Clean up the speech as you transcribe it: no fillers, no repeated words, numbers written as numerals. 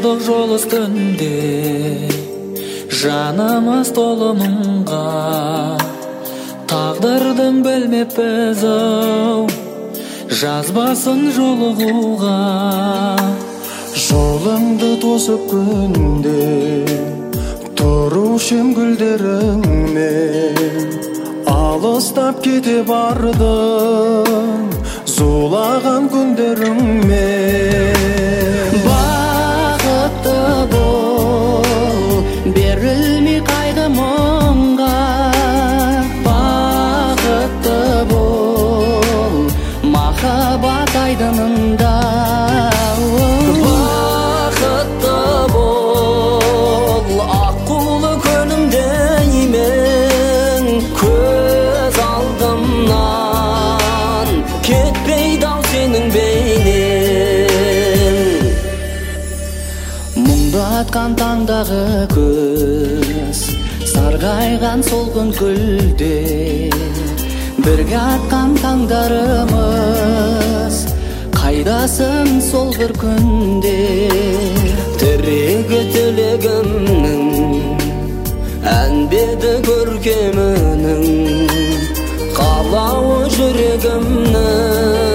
болдық жол үстінде, жанымыз толы мұңға. Тағдырдың білмеппіз ау, жазбасын жолығуға. Жолыңды тосып күнде, тұрушы ем гүлдеріңмен. Алыстап кете бардың, зулаған күндеріңмен. Бақытты бол, берілмей қайғы мұңға. Бақытты бол, махаббат айдынында. Бақытты бол, аққулы күнімдеймін, көз алдымнан кетпейді ау сенің бейнең. Мұңды атқан таңдағы көз, сарғайған сол күн күлде. Бірге атқан таңдарымыз, қайдасың сол бір күнде. Тірегі тілегімнің, әнбеді көркемінің, қалауы жүрегімнің.